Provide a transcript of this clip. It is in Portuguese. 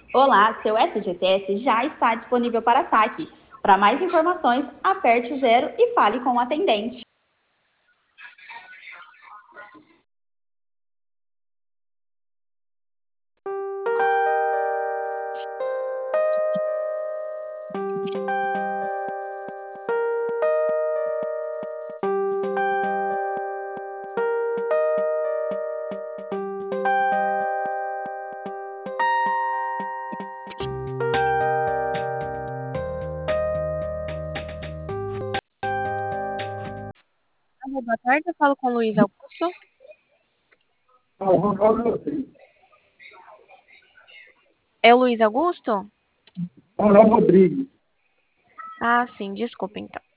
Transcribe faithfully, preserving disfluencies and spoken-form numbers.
Olá, seu S G C S já está disponível para saque. Para mais informações, aperte o zero e fale com o atendente. Alô, boa tarde, eu falo com o Luiz Augusto. É o Luiz Augusto? Olá, Rodrigo. Ah, sim, desculpa então.